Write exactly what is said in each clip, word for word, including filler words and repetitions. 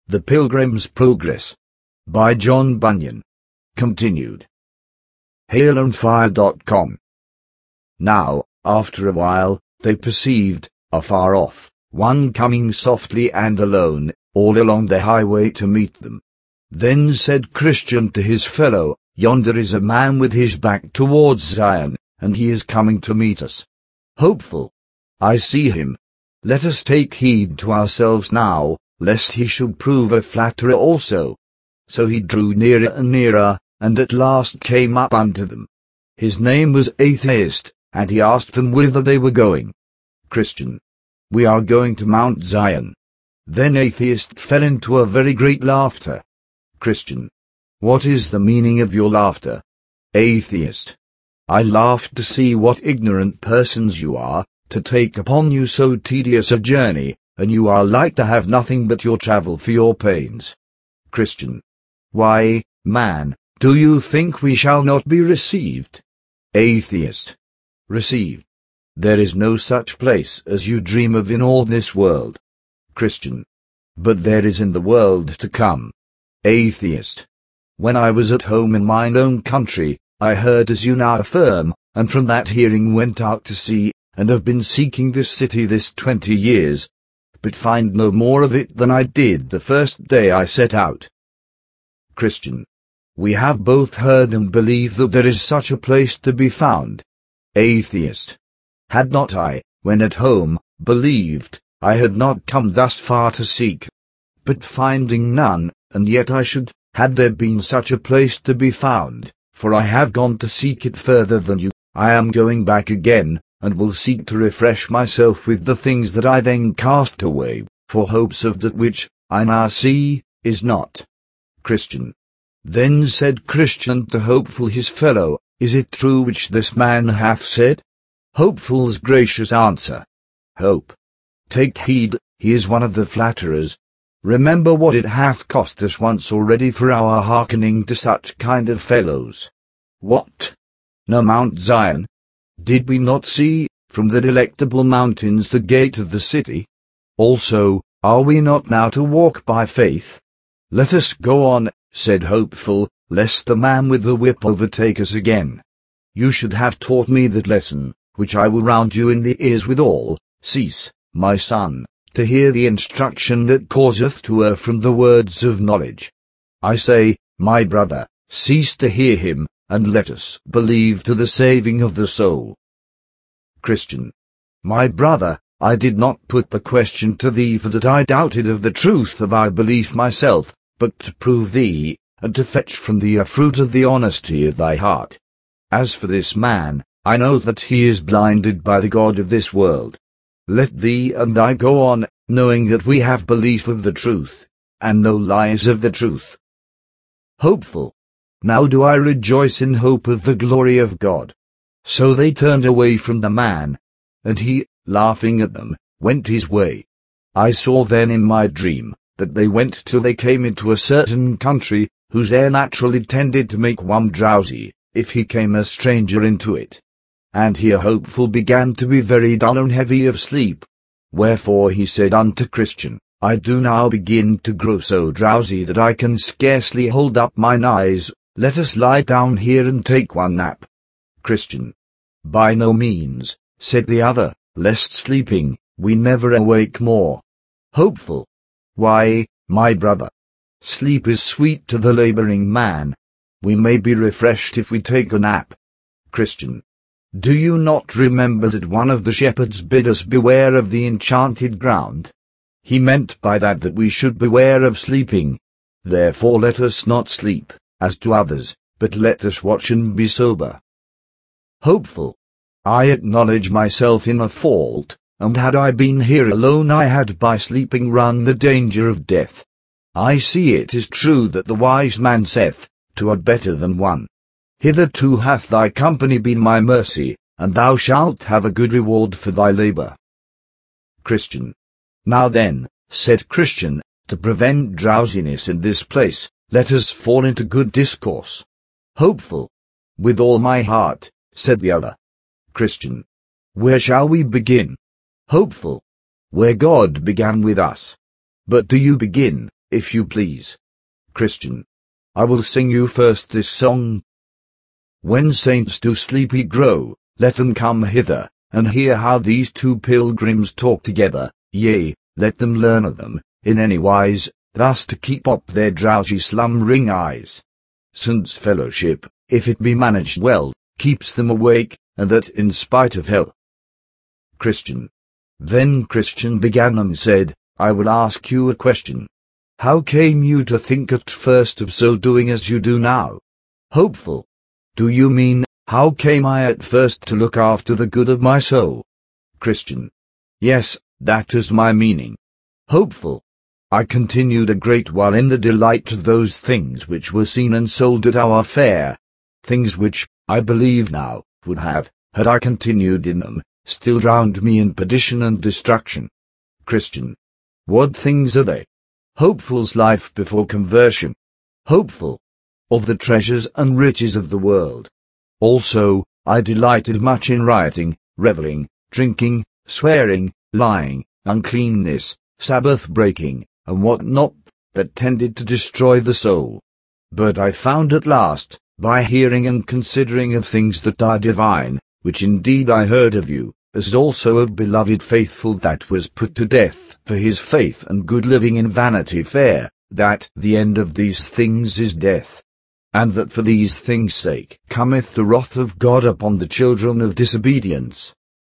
The Pilgrim's Progress by John Bunyan. Continued. hail on fire dot com. Now, after a while, they perceived, afar off, one coming softly and alone, all along the highway to meet them. Then said Christian to his fellow, Yonder is a man with his back towards Zion, and he is coming to meet us. Hopeful. I see him. Let us take heed to ourselves now, lest he should prove a flatterer also. So he drew nearer and nearer, and at last came up unto them. His name was Atheist, and he asked them whither they were going. Christian. We are going to Mount Zion. Then Atheist fell into a very great laughter. Christian. What is the meaning of your laughter? Atheist. I laughed to see what ignorant persons you are, to take upon you so tedious a journey, and you are like to have nothing but your travel for your pains. Christian. Why, man, do you think we shall not be received? Atheist. Received. There is no such place as you dream of in all this world. Christian. But there is in the world to come. Atheist. When I was at home in mine own country, I heard as you now affirm, and from that hearing went out to sea, and have been seeking this city this twenty years, but find no more of it than I did the first day I set out. Christian. We have both heard and believe that there is such a place to be found. Atheist. Had not I, when at home, believed, I had not come thus far to seek. But finding none, and yet I should, had there been such a place to be found, for I have gone to seek it further than you, I am going back again, and will seek to refresh myself with the things that I then cast away, for hopes of that which, I now see, is not. Christian. Then said Christian to Hopeful his fellow, Is it true which this man hath said? Hopeful's gracious answer. Hope. Take heed, he is one of the flatterers. Remember what it hath cost us once already for our hearkening to such kind of fellows. What? No Mount Zion? Did we not see, from the delectable mountains the gate of the city? Also, are we not now to walk by faith? Let us go on, said Hopeful, lest the man with the whip overtake us again. You should have taught me that lesson, which I will round you in the ears withal. Cease, my son, to hear the instruction that causeth to err from the words of knowledge. I say, my brother, cease to hear him, and let us believe to the saving of the soul. Christian. My brother, I did not put the question to thee for that I doubted of the truth of our belief myself, but to prove thee, and to fetch from thee a fruit of the honesty of thy heart. As for this man, I know that he is blinded by the God of this world. Let thee and I go on, knowing that we have belief of the truth, and no lies of the truth. Hopeful. Now do I rejoice in hope of the glory of God. So they turned away from the man, and he, laughing at them, went his way. I saw then in my dream, that they went till they came into a certain country, whose air naturally tended to make one drowsy, if he came a stranger into it. And here Hopeful began to be very dull and heavy of sleep. Wherefore he said unto Christian, I do now begin to grow so drowsy that I can scarcely hold up mine eyes. Let us lie down here and take one nap. Christian. By no means, said the other, lest sleeping, we never awake more. Hopeful. Why, my brother, sleep is sweet to the laboring man. We may be refreshed if we take a nap. Christian. Do you not remember that one of the shepherds bid us beware of the enchanted ground? He meant by that that we should beware of sleeping. Therefore let us not sleep, as to others, but let us watch and be sober. Hopeful. I acknowledge myself in a fault, and had I been here alone I had by sleeping run the danger of death. I see it is true that the wise man saith, Two are better than one. Hitherto hath thy company been my mercy, and thou shalt have a good reward for thy labour. Christian. Now then, said Christian, to prevent drowsiness in this place, let us fall into good discourse. Hopeful. With all my heart, said the other. Christian. Where shall we begin? Hopeful. Where God began with us. But do you begin, if you please. Christian. I will sing you first this song. When saints do sleepy grow, let them come hither, and hear how these two pilgrims talk together, yea, let them learn of them, in any wise, thus to keep up their drowsy slumbering eyes. Since fellowship, if it be managed well, keeps them awake, and that in spite of hell. Christian. Then Christian began and said, I will ask you a question. How came you to think at first of so doing as you do now? Hopeful. Do you mean, how came I at first to look after the good of my soul? Christian. Yes, that is my meaning. Hopeful. I continued a great while in the delight of those things which were seen and sold at our fair, things which, I believe now, would have, had I continued in them, still drowned me in perdition and destruction. Christian. What things are they? Hopeful's life before conversion. Hopeful. Of the treasures and riches of the world. Also, I delighted much in rioting, revelling, drinking, swearing, lying, uncleanness, Sabbath breaking, and what not, that tended to destroy the soul. But I found at last, by hearing and considering of things that are divine, which indeed I heard of you, as also of beloved faithful that was put to death for his faith and good living in Vanity Fair, that the end of these things is death. And that for these things' sake cometh the wrath of God upon the children of disobedience.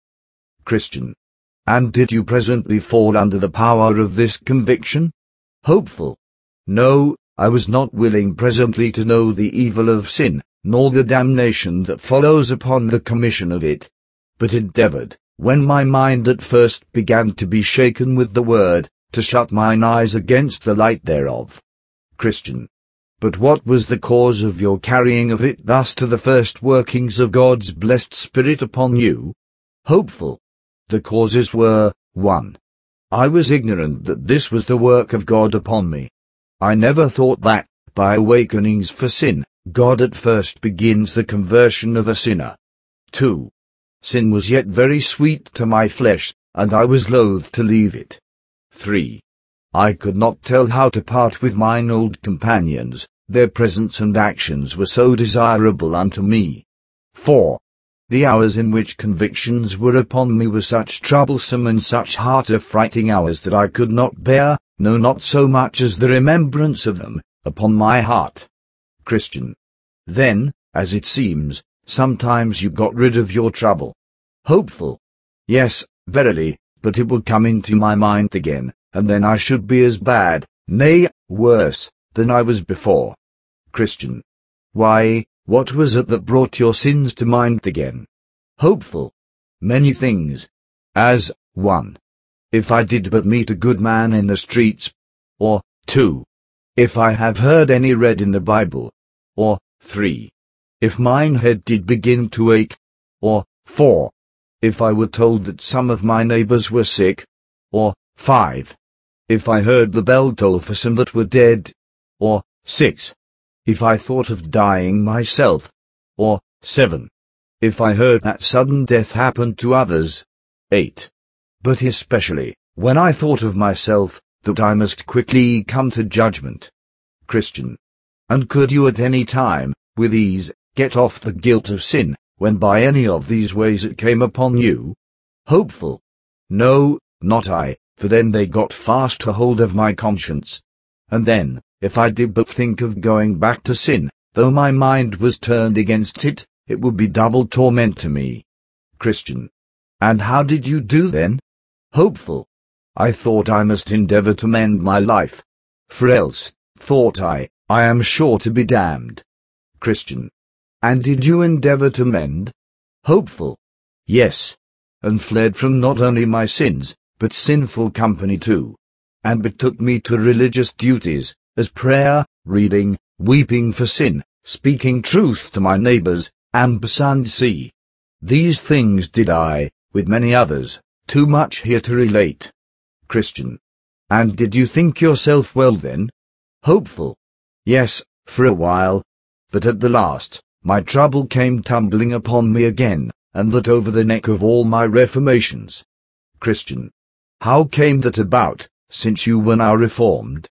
Christian. And did you presently fall under the power of this conviction? Hopeful. No, I was not willing presently to know the evil of sin, nor the damnation that follows upon the commission of it, but endeavored, when my mind at first began to be shaken with the word, to shut mine eyes against the light thereof. Christian. But what was the cause of your carrying of it thus to the first workings of God's blessed Spirit upon you? Hopeful. The causes were, one. I was ignorant that this was the work of God upon me. I never thought that, by awakenings for sin, God at first begins the conversion of a sinner. Two. Sin was yet very sweet to my flesh, and I was loath to leave it. Three. I could not tell how to part with mine old companions, their presence and actions were so desirable unto me. Four. The hours in which convictions were upon me were such troublesome and such heart-affrighting hours that I could not bear, no not so much as the remembrance of them, upon my heart. Christian. Then, as it seems, sometimes you got rid of your trouble. Hopeful. Yes, verily, but it will come into my mind again, and then I should be as bad, nay, worse, than I was before. Christian. Why, what was it that brought your sins to mind again? Hopeful. Many things. As, one. If I did but meet a good man in the streets. Or, two. If I have heard any read in the Bible. Or, three. If mine head did begin to ache. Or, four. If I were told that some of my neighbors were sick. Or, five. If I heard the bell toll for some that were dead. Or, six. If I thought of dying myself. Or, seven. If I heard that sudden death happened to others. Eight. But especially, when I thought of myself, that I must quickly come to judgment. Christian. And could you at any time, with ease, get off the guilt of sin, when by any of these ways it came upon you? Hopeful. No, not I, for then they got fast a hold of my conscience. And then, if I did but think of going back to sin, though my mind was turned against it, it would be double torment to me. Christian. And how did you do then? Hopeful. I thought I must endeavor to mend my life. For else, thought I, I am sure to be damned. Christian. And did you endeavor to mend? Hopeful. Yes. And fled from not only my sins, but sinful company too. And betook me to religious duties, as prayer, reading, weeping for sin, speaking truth to my neighbors, and see. These things did I, with many others, too much here to relate. Christian. And did you think yourself well then? Hopeful. Yes, for a while. But at the last, my trouble came tumbling upon me again, and that over the neck of all my reformations. Christian. How came that about, since you were now reformed?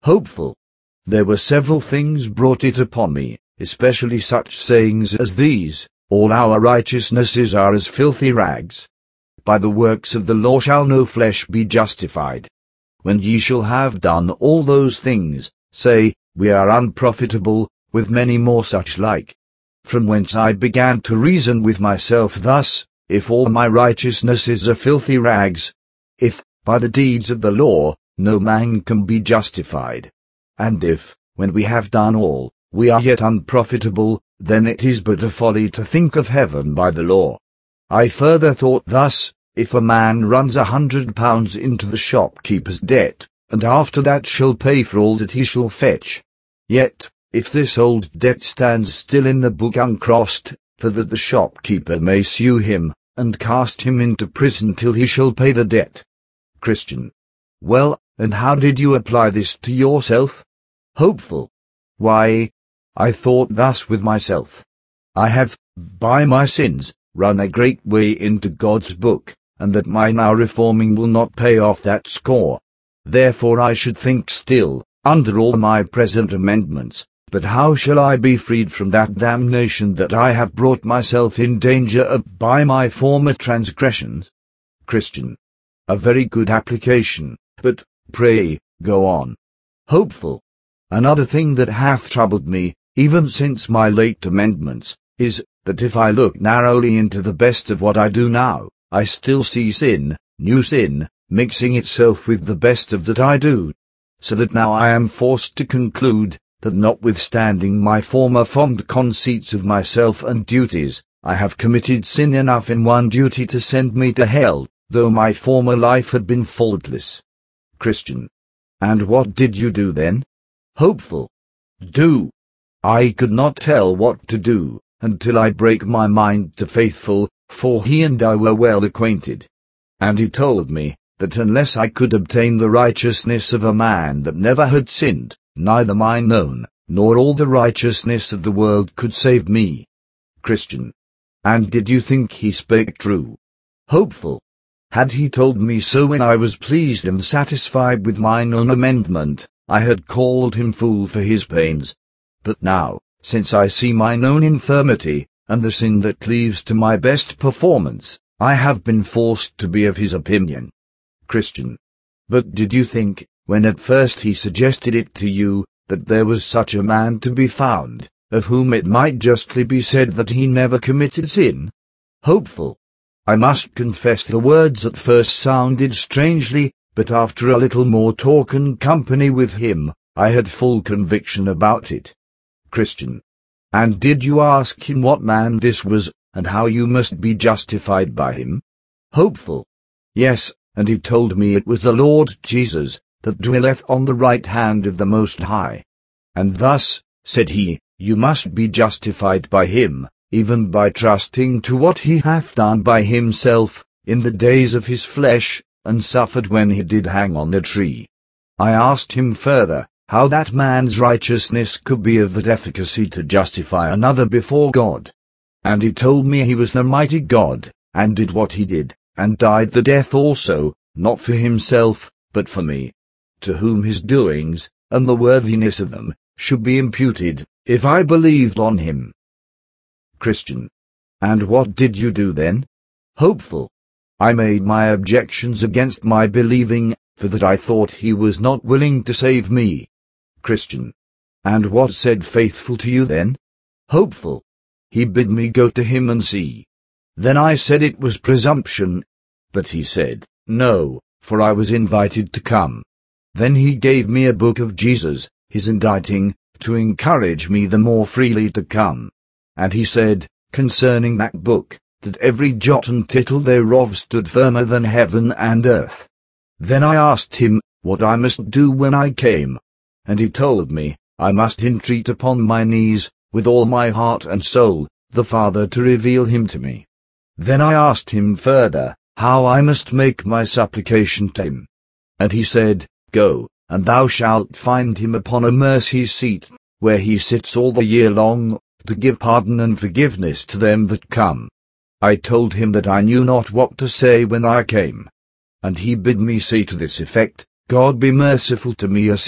Hopeful. There were several things brought it upon me, especially such sayings as these: all our righteousnesses are as filthy rags. By the works of the law shall no flesh be justified. When ye shall have done all those things, say, we are unprofitable, with many more such like. From whence I began to reason with myself thus: if all my righteousnesses are filthy rags, if, by the deeds of the law, no man can be justified, and if, when we have done all, we are yet unprofitable, then it is but a folly to think of heaven by the law. I further thought thus: if a man runs a hundred pounds into the shopkeeper's debt, and after that shall pay for all that he shall fetch, yet, if this old debt stands still in the book uncrossed, for that the shopkeeper may sue him, and cast him into prison till he shall pay the debt. Christian. Well, and how did you apply this to yourself? Hopeful. Why, I thought thus with myself: I have, by my sins, run a great way into God's book, and that my now reforming will not pay off that score. Therefore I should think still, under all my present amendments, but how shall I be freed from that damnation that I have brought myself in danger of by my former transgressions? Christian. A very good application, but, pray, go on. Hopeful. Another thing that hath troubled me, even since my late amendments, is, that if I look narrowly into the best of what I do now, I still see sin, new sin, mixing itself with the best of that I do. So that now I am forced to conclude, that notwithstanding my former fond conceits of myself and duties, I have committed sin enough in one duty to send me to hell, though my former life had been faultless. Christian. And what did you do then? Hopeful. Do. I could not tell what to do, until I brake my mind to Faithful, for he and I were well acquainted. And he told me, that unless I could obtain the righteousness of a man that never had sinned, neither mine own, nor all the righteousness of the world could save me. Christian. And did you think he spake true? Hopeful. Had he told me so when I was pleased and satisfied with mine own amendment, I had called him fool for his pains. But now, since I see mine own infirmity, and the sin that cleaves to my best performance, I have been forced to be of his opinion. Christian. But did you think, when at first he suggested it to you, that there was such a man to be found, of whom it might justly be said that he never committed sin? Hopeful. I must confess the words at first sounded strangely, but after a little more talk and company with him, I had full conviction about it. Christian. And did you ask him what man this was, and how you must be justified by him? Hopeful. Yes, and he told me it was the Lord Jesus, that dwelleth on the right hand of the Most High. And thus, said he, you must be justified by him, even by trusting to what he hath done by himself, in the days of his flesh, and suffered when he did hang on the tree. I asked him further, how that man's righteousness could be of that efficacy to justify another before God. And he told me he was the mighty God, and did what he did, and died the death also, not for himself, but for me, to whom his doings, and the worthiness of them, should be imputed, if I believed on him. Christian. And what did you do then? Hopeful. I made my objections against my believing, for that I thought he was not willing to save me. Christian. And what said Faithful to you then? Hopeful. He bid me go to him and see. Then I said it was presumption. But he said, no, for I was invited to come. Then he gave me a book of Jesus, his inditing, to encourage me the more freely to come. And he said, concerning that book, that every jot and tittle thereof stood firmer than heaven and earth. Then I asked him, what I must do when I came. And he told me, I must entreat upon my knees, with all my heart and soul, the Father to reveal him to me. Then I asked him further, how I must make my supplication to him. And he said, go, and thou shalt find him upon a mercy seat, where he sits all the year long, to give pardon and forgiveness to them that come. I told him that I knew not what to say when I came. And he bid me say to this effect, God be merciful to me a sinner,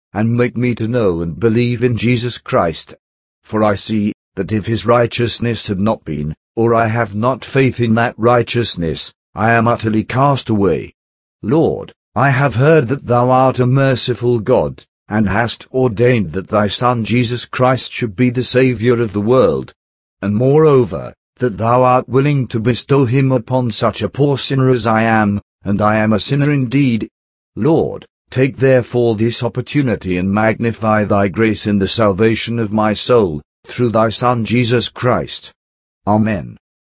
and make me to know and believe in Jesus Christ. For I see that if his righteousness had not been, or I have not faith in that righteousness, I am utterly cast away. Lord, I have heard that thou art a merciful God, and hast ordained that thy Son Jesus Christ should be the Saviour of the world, and moreover, that thou art willing to bestow him upon such a poor sinner as I am, and I am a sinner indeed. Lord, take therefore this opportunity and magnify thy grace in the salvation of my soul, through thy Son Jesus Christ. Amen.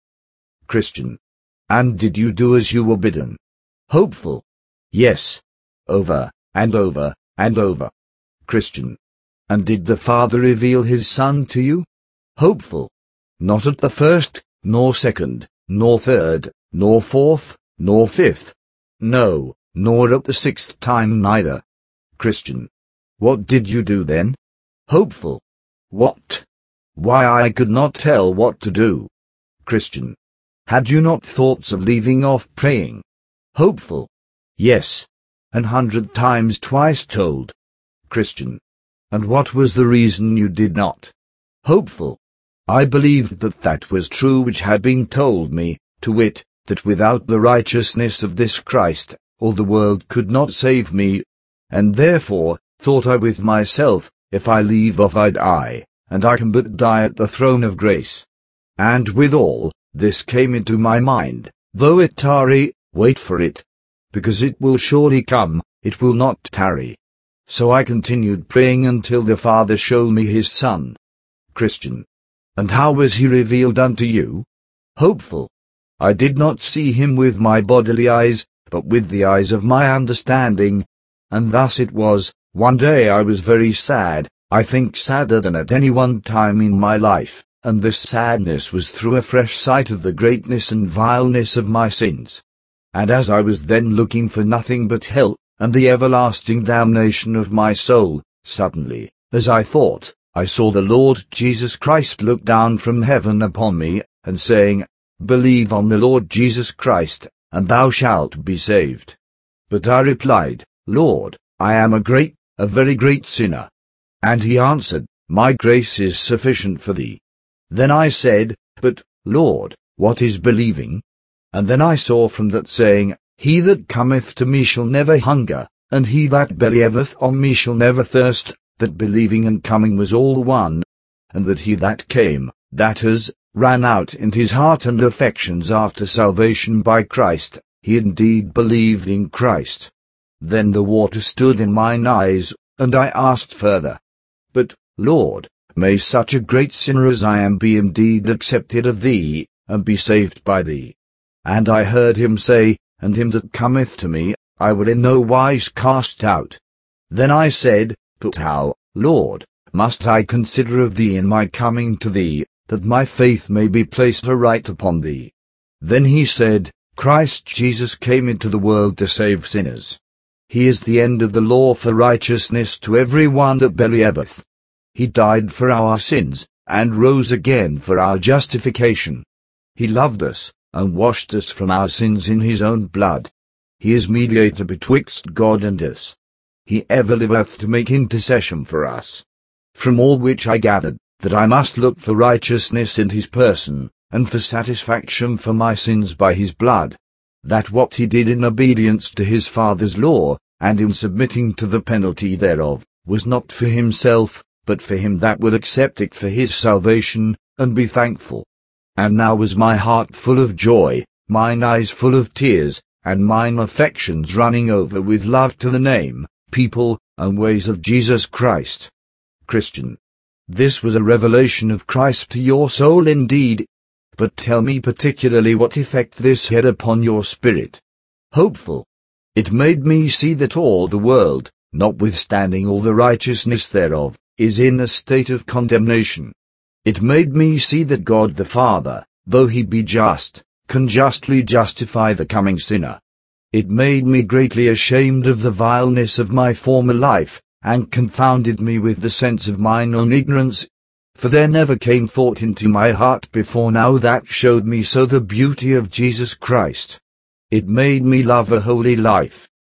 Christian. And did you do as you were bidden? Hopeful. Yes. Over, and over, and over. Christian. And did the Father reveal his Son to you? Hopeful. Not at the first, nor second, nor third, nor fourth, nor fifth. No, nor at the sixth time neither. Christian. What did you do then? Hopeful. What? Why, I could not tell what to do. Christian. Had you not thoughts of leaving off praying? Hopeful. Yes. An hundred times twice told. Christian. And what was the reason you did not? Hopeful. I believed that that was true which had been told me, to wit, that without the righteousness of this Christ, all the world could not save me. And therefore, thought I with myself, if I leave off I die, and I can but die at the throne of grace. And withal, this came into my mind, though it tarry, wait for it. Because it will surely come, it will not tarry. So I continued praying until the Father showed me his Son. Christian. And how was he revealed unto you? Hopeful. I did not see him with my bodily eyes, but with the eyes of my understanding. And thus it was, one day I was very sad, I think sadder than at any one time in my life, and this sadness was through a fresh sight of the greatness and vileness of my sins. And as I was then looking for nothing but hell, and the everlasting damnation of my soul, suddenly, as I thought, I saw the Lord Jesus Christ look down from heaven upon me, and saying, Believe on the Lord Jesus Christ, and thou shalt be saved. But I replied, Lord, I am a great, a very great sinner. And he answered, My grace is sufficient for thee. Then I said, But, Lord, what is believing? And then I saw from that saying, He that cometh to me shall never hunger, and he that believeth on me shall never thirst, that believing and coming was all one, and that he that came, that is, ran out in his heart and affections after salvation by Christ, he indeed believed in Christ. Then the water stood in mine eyes, and I asked further, But, Lord, may such a great sinner as I am be indeed accepted of thee, and be saved by thee? And I heard him say, And him that cometh to me, I will in no wise cast out. Then I said, But how, Lord, must I consider of thee in my coming to thee, that my faith may be placed aright upon thee? Then he said, Christ Jesus came into the world to save sinners. He is the end of the law for righteousness to every one that believeth. He died for our sins, and rose again for our justification. He loved us, and washed us from our sins in his own blood. He is mediator betwixt God and us. He ever liveth to make intercession for us. From all which I gathered, that I must look for righteousness in his person, and for satisfaction for my sins by his blood. That what he did in obedience to his Father's law, and in submitting to the penalty thereof, was not for himself, but for him that would accept it for his salvation, and be thankful. And now was my heart full of joy, mine eyes full of tears, and mine affections running over with love to the name, people, and ways of Jesus Christ. Christian. This was a revelation of Christ to your soul indeed. But tell me particularly what effect this had upon your spirit. Hopeful. It made me see that all the world, notwithstanding all the righteousness thereof, is in a state of condemnation. It made me see that God the Father, though he be just, can justly justify the coming sinner. It made me greatly ashamed of the vileness of my former life, and confounded me with the sense of mine own ignorance. For there never came thought into my heart before now that showed me so the beauty of Jesus Christ. It made me love a holy life,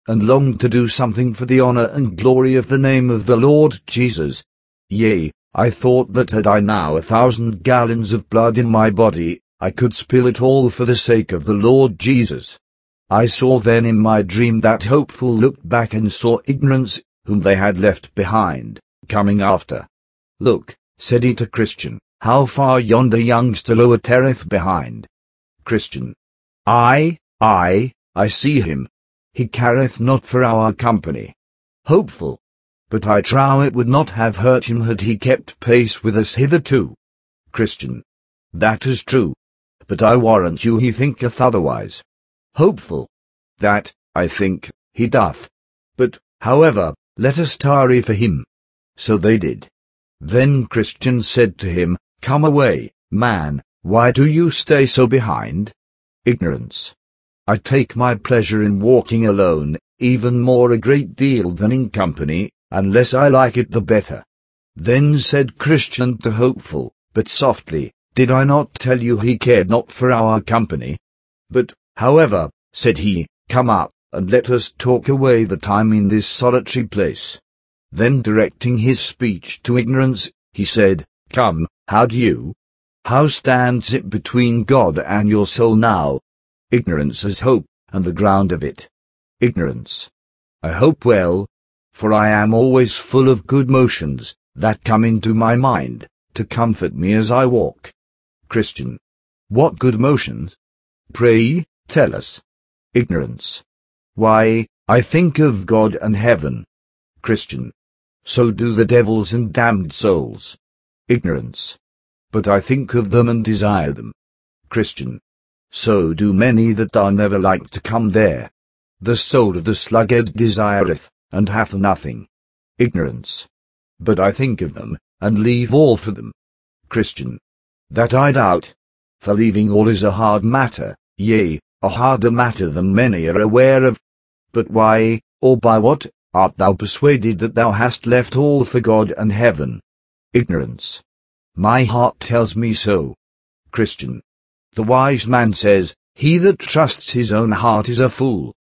and longed to do something for the honor and glory of the name of the Lord Jesus. Yea, I thought that had I now a thousand gallons of blood in my body, I could spill it all for the sake of the Lord Jesus. I saw then in my dream that Hopeful looked back and saw Ignorance, whom they had left behind, coming after. Look, said he to Christian, how far yonder youngster loitereth behind. Christian. Aye, aye, I see him. He careth not for our company. Hopeful. But I trow it would not have hurt him had he kept pace with us hitherto. Christian. That is true. But I warrant you he thinketh otherwise. Hopeful. That, I think, he doth. But, however, let us tarry for him. So they did. Then Christian said to him, Come away, man, why do you stay so behind? Ignorance. I take my pleasure in walking alone, even more a great deal than in company, unless I like it the better. Then said Christian to Hopeful, but softly, Did I not tell you he cared not for our company? But, however, said he, Come up, and let us talk away the time in this solitary place. Then directing his speech to Ignorance, he said, Come, how do you? How stands it between God and your soul now? Ignorance as hope, and the ground of it. Ignorance. I hope well, for I am always full of good motions, that come into my mind, to comfort me as I walk. Christian. What good motions? Pray, tell us. Ignorance. Why, I think of God and heaven. Christian. So do the devils and damned souls. Ignorance. But I think of them and desire them. Christian. So do many that are never like to come there. The soul of the sluggard desireth, and hath nothing. Ignorance. But I think of them, and leave all for them. Christian. That I doubt. For leaving all is a hard matter, yea, a harder matter than many are aware of. But why, or by what, art thou persuaded that thou hast left all for God and heaven? Ignorance. My heart tells me so. Christian. The wise man says, He that trusts his own heart is a fool.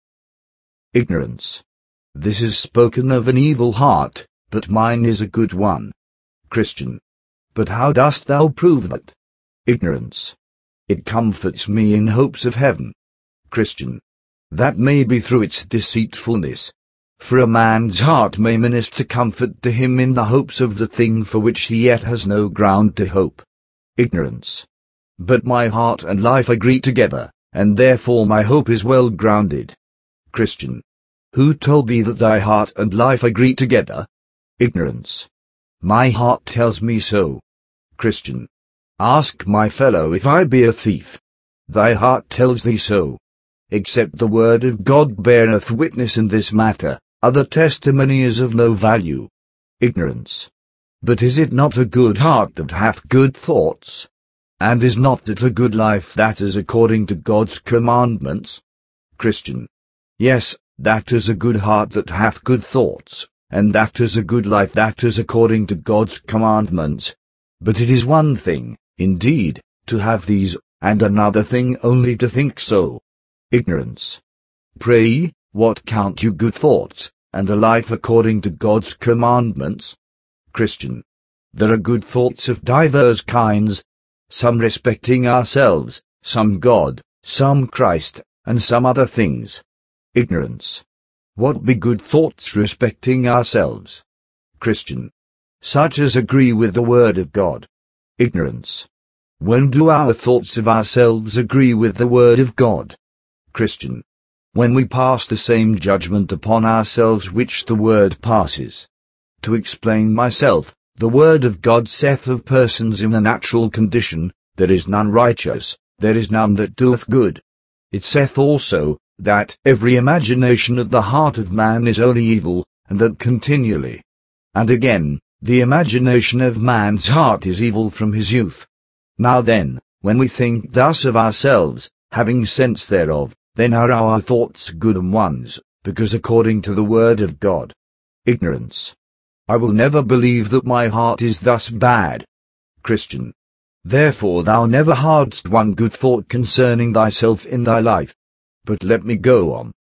Ignorance. This is spoken of an evil heart, but mine is a good one. Christian. But how dost thou prove that? Ignorance. It comforts me in hopes of heaven. Christian. That may be through its deceitfulness. For a man's heart may minister comfort to him in the hopes of the thing for which he yet has no ground to hope. Ignorance. But my heart and life agree together, and therefore my hope is well grounded. Christian. Who told thee that thy heart and life agree together? Ignorance. My heart tells me so. Christian. Ask my fellow if I be a thief. Thy heart tells thee so. Except the word of God beareth witness in this matter, other testimony is of no value. Ignorance. But is it not a good heart that hath good thoughts? And is not it a good life that is according to God's commandments? Christian. Yes, that is a good heart that hath good thoughts, and that is a good life that is according to God's commandments. But it is one thing, indeed, to have these, and another thing only to think so. Ignorance. Pray, what count you good thoughts, and a life according to God's commandments? Christian. There are good thoughts of divers kinds, some respecting ourselves, some God, some Christ, and some other things. Ignorance. What be good thoughts respecting ourselves? Christian. Such as agree with the word of God. Ignorance. When do our thoughts of ourselves agree with the word of God? Christian. When we pass the same judgment upon ourselves which the word passes. To explain myself, the word of God saith of persons in the natural condition, There is none righteous, there is none that doeth good. It saith also, that every imagination of the heart of man is only evil, and that continually. And again, the imagination of man's heart is evil from his youth. Now then, when we think thus of ourselves, having sense thereof, then are our thoughts good ones, because according to the word of God. Ignorance. I will never believe that my heart is thus bad. Christian. Therefore thou never hadst one good thought concerning thyself in thy life. But let me go on.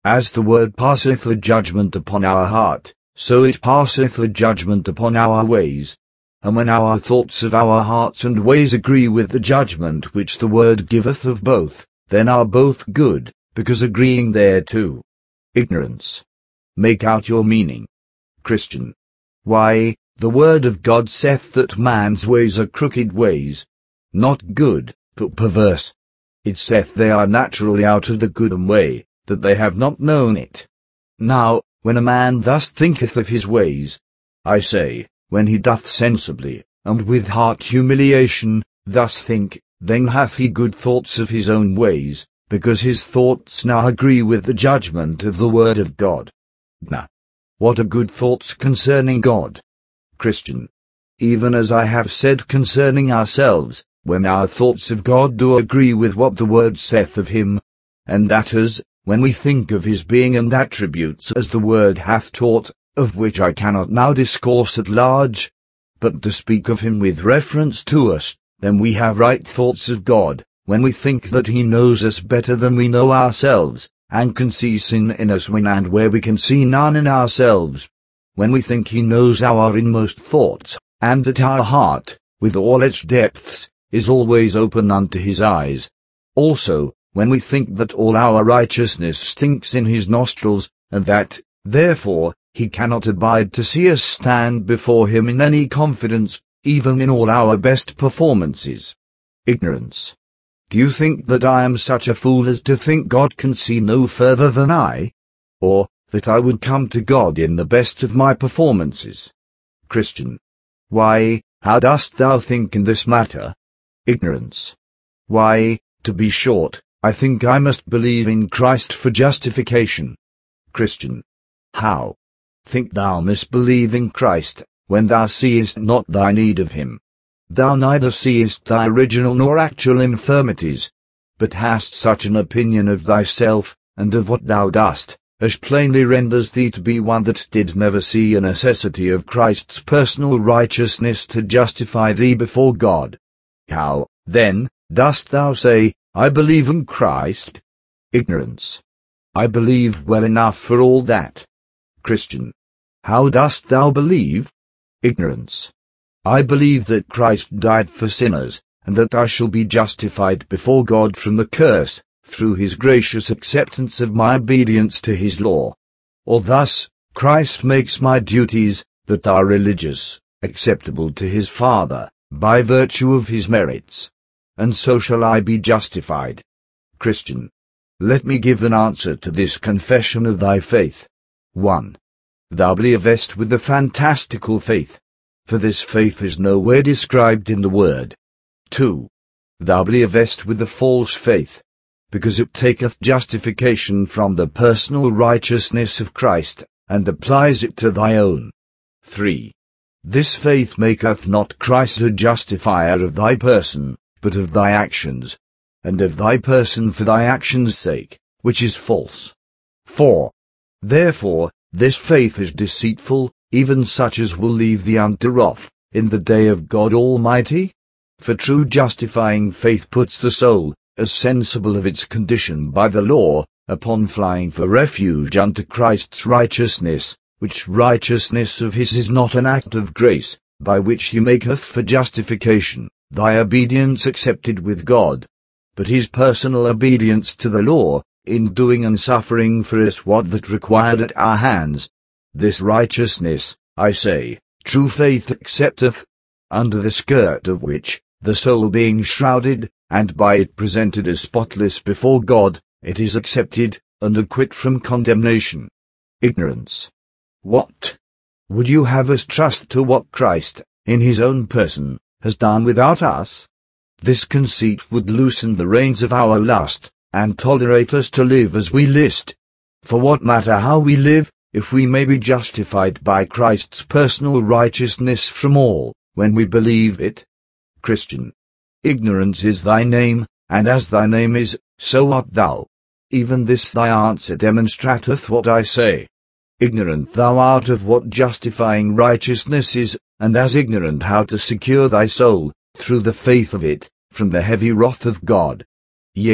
As the word passeth a judgment upon our heart, so it passeth a judgment upon our ways. And when our thoughts of our hearts and ways agree with the judgment which the word giveth of both, then are both good, because agreeing thereto. Ignorance. Make out your meaning. Christian. Why, the word of God saith that man's ways are crooked ways, not good, but perverse. It saith they are naturally out of the good way, that they have not known it. Now, when a man thus thinketh of his ways, I say, when he doth sensibly, and with heart humiliation, thus think, then hath he good thoughts of his own ways, because his thoughts now agree with the judgment of the word of God. Now, what are good thoughts concerning God? Christian. Even as I have said concerning ourselves, when our thoughts of God do agree with what the word saith of him, and that is, when we think of his being and attributes as the word hath taught, of which I cannot now discourse at large, but to speak of him with reference to us, then we have right thoughts of God, when we think that he knows us better than we know ourselves, and can see sin in us when and where we can see none in ourselves. When we think he knows our inmost thoughts, and that our heart, with all its depths, is always open unto his eyes. Also, when we think that all our righteousness stinks in his nostrils, and that, therefore, he cannot abide to see us stand before him in any confidence, even in all our best performances. Ignorance. Do you think that I am such a fool as to think God can see no further than I? Or, that I would come to God in the best of my performances? Christian. Why, how dost thou think in this matter? Ignorance. Why, to be short, I think I must believe in Christ for justification. Christian. How? Think thou misbelieve in Christ, when thou seest not thy need of him. Thou neither seest thy original nor actual infirmities, but hast such an opinion of thyself, and of what thou dost, as plainly renders thee to be one that did never see a necessity of Christ's personal righteousness to justify thee before God. How, then, dost thou say, I believe in Christ? Ignorance. I believe well enough for all that. Christian. How dost thou believe? Ignorance. I believe that Christ died for sinners, and that I shall be justified before God from the curse, through his gracious acceptance of my obedience to his law. Or thus, Christ makes my duties, that are religious, acceptable to his Father, by virtue of his merits. And so shall I be justified. Christian. Let me give an answer to this confession of thy faith. one. Thou believest with the fantastical faith, for this faith is nowhere described in the word. two. Thou believest with the false faith, because it taketh justification from the personal righteousness of Christ, and applies it to thy own. three. This faith maketh not Christ a justifier of thy person, but of thy actions, and of thy person for thy actions' sake, which is false. four. Therefore, this faith is deceitful, even such as will leave thee unto wrath, in the day of God Almighty. For true justifying faith puts the soul, as sensible of its condition by the law, upon flying for refuge unto Christ's righteousness, which righteousness of his is not an act of grace, by which he maketh for justification thy obedience accepted with God, but his personal obedience to the law, in doing and suffering for us what that required at our hands. This righteousness, I say, true faith accepteth, under the skirt of which, the soul being shrouded, and by it presented as spotless before God, it is accepted, and acquit from condemnation. Ignorance. What? Would you have us trust to what Christ, in his own person, has done without us? This conceit would loosen the reins of our lust, and tolerate us to live as we list. For what matter how we live, if we may be justified by Christ's personal righteousness from all, when we believe it? Christian. Ignorance is thy name, and as thy name is, so art thou. Even this thy answer demonstrateth what I say. Ignorant thou art of what justifying righteousness is, and as ignorant how to secure thy soul, through the faith of it, from the heavy wrath of God. Yea,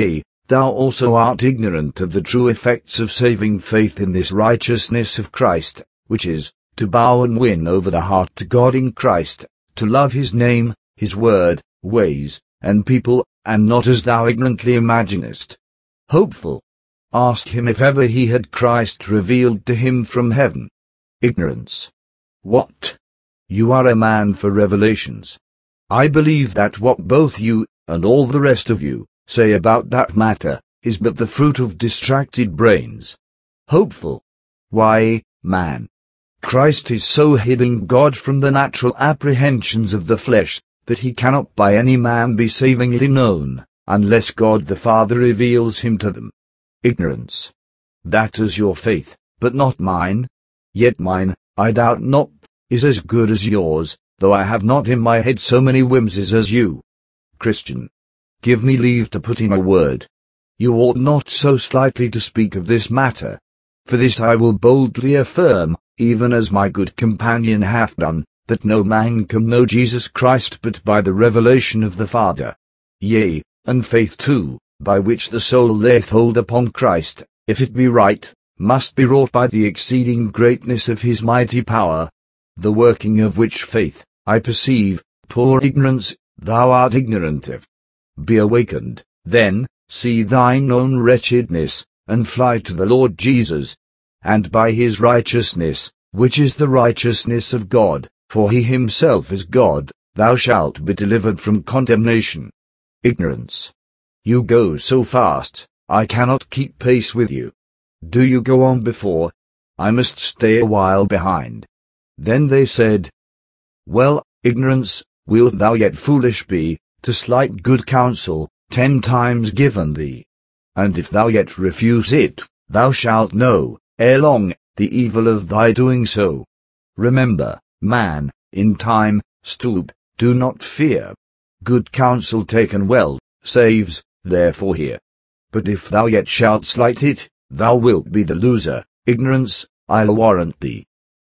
thou also art ignorant of the true effects of saving faith in this righteousness of Christ, which is, to bow and win over the heart to God in Christ, to love his name, his word, ways, and people, and not as thou ignorantly imaginest. Hopeful. Ask him if ever he had Christ revealed to him from heaven. Ignorance. What? You are a man for revelations. I believe that what both you, and all the rest of you, say about that matter, is but the fruit of distracted brains. Hopeful. Why, man, Christ is so hidden God from the natural apprehensions of the flesh, that he cannot by any man be savingly known, unless God the Father reveals him to them. Ignorance. That is your faith, but not mine. Yet mine, I doubt not, is as good as yours, though I have not in my head so many whimsies as you. Christian. Give me leave to put in a word. You ought not so slightly to speak of this matter. For this I will boldly affirm, even as my good companion hath done, that no man can know Jesus Christ but by the revelation of the Father. Yea, and faith too, by which the soul layeth hold upon Christ, if it be right, must be wrought by the exceeding greatness of his mighty power, the working of which faith, I perceive, poor ignorance, thou art ignorant of. Be awakened, then, see thine own wretchedness, and fly to the Lord Jesus, and by his righteousness, which is the righteousness of God, for he himself is God, thou shalt be delivered from condemnation. Ignorance. You go so fast, I cannot keep pace with you. Do you go on before? I must stay a while behind. Then they said, Well, ignorance, wilt thou yet foolish be, to slight good counsel, ten times given thee? And if thou yet refuse it, thou shalt know, ere long, the evil of thy doing so. Remember, man, in time, stoop, do not fear. Good counsel taken well, saves, therefore hear. But if thou yet shalt slight it, thou wilt be the loser, ignorance, I'll warrant thee.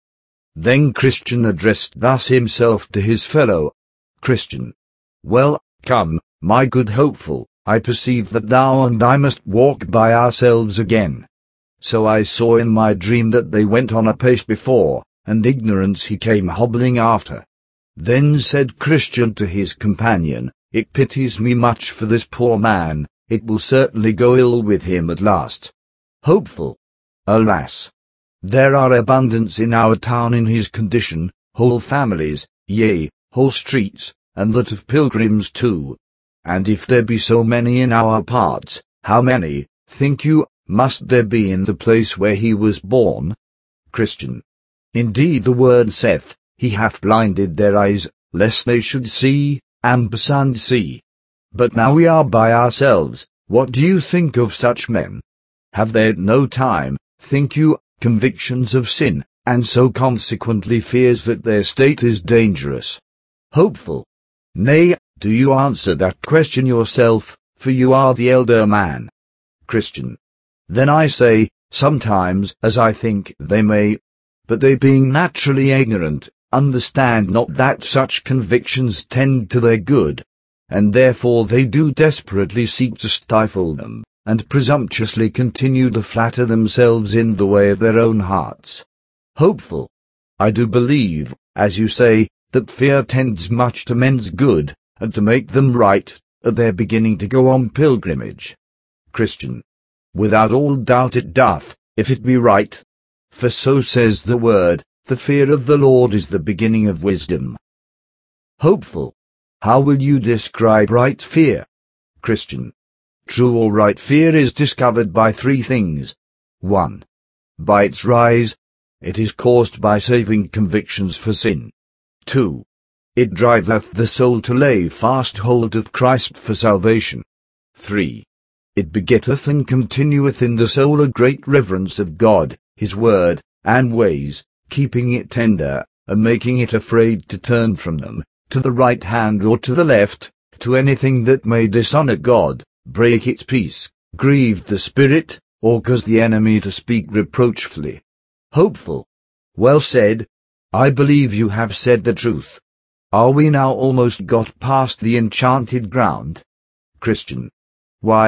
Then Christian addressed thus himself to his fellow. Christian. Well, come, my good hopeful, I perceive that thou and I must walk by ourselves again. So I saw in my dream that they went on a pace before, and ignorance he came hobbling after. Then said Christian to his companion, It pities me much for this poor man, it will certainly go ill with him at last. Hopeful. Alas! There are abundance in our town in his condition, whole families, yea, whole streets, and that of pilgrims too. And if there be so many in our parts, how many, think you, must there be in the place where he was born? Christian. Indeed the word saith, He hath blinded their eyes, lest they should see, ampersand see. But now we are by ourselves, what do you think of such men? Have they at no time, think you, convictions of sin, and so consequently fears that their state is dangerous? Hopeful. Nay, do you answer that question yourself, for you are the elder man. Christian. Then I say, sometimes, as I think they may, but they being naturally ignorant, understand not that such convictions tend to their good, and therefore they do desperately seek to stifle them, and presumptuously continue to flatter themselves in the way of their own hearts. Hopeful. I do believe, as you say, that fear tends much to men's good, and to make them right, at their beginning to go on pilgrimage. Christian. Without all doubt it doth, if it be right. For so says the word, the fear of the Lord is the beginning of wisdom. Hopeful. How will you describe right fear? Christian. True or right fear is discovered by three things. one. By its rise. It is caused by saving convictions for sin. two. It driveth the soul to lay fast hold of Christ for salvation. three. It begetteth and continueth in the soul a great reverence of God, his word, and ways, keeping it tender, and making it afraid to turn from them, to the right hand or to the left, to anything that may dishonour God, break its peace, grieve the Spirit, or cause the enemy to speak reproachfully. Hopeful. Well said. I believe you have said the truth. Are we now almost got past the enchanted ground? Christian. Why,